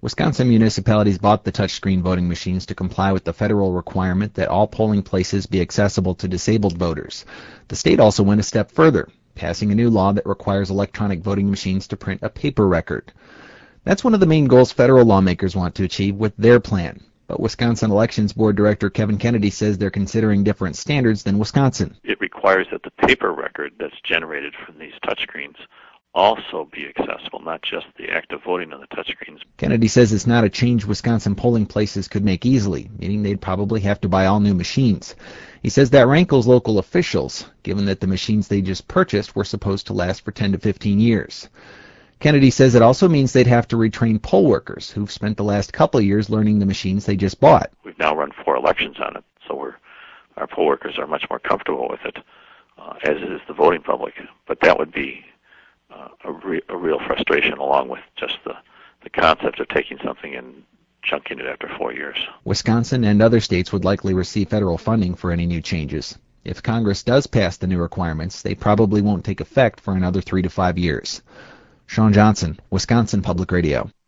Wisconsin municipalities bought the touchscreen voting machines to comply with the federal requirement that all polling places be accessible to disabled voters. The state also went a step further, passing a new law that requires electronic voting machines to print a paper record. That's one of the main goals federal lawmakers want to achieve with their plan. But Wisconsin Elections Board Director Kevin Kennedy says they're considering different standards than Wisconsin. It requires that the paper record that's generated from these touchscreens also be accessible, not just the act of voting on the touchscreens. Kennedy says it's not a change Wisconsin polling places could make easily, meaning they'd probably have to buy all new machines. He says that rankles local officials, given that the machines they just purchased were supposed to last for 10 to 15 years. Kennedy says it also means they'd have to retrain poll workers who've spent the last couple of years learning the machines they just bought. We've now run 4 elections on it, so our poll workers are much more comfortable with it, as is the voting public. But that would be a real frustration, along with just the concept of taking something and chunking it after 4 years. Wisconsin and other states would likely receive federal funding for any new changes. If Congress does pass the new requirements, they probably won't take effect for another 3 to 5 years. Sean Johnson, Wisconsin Public Radio.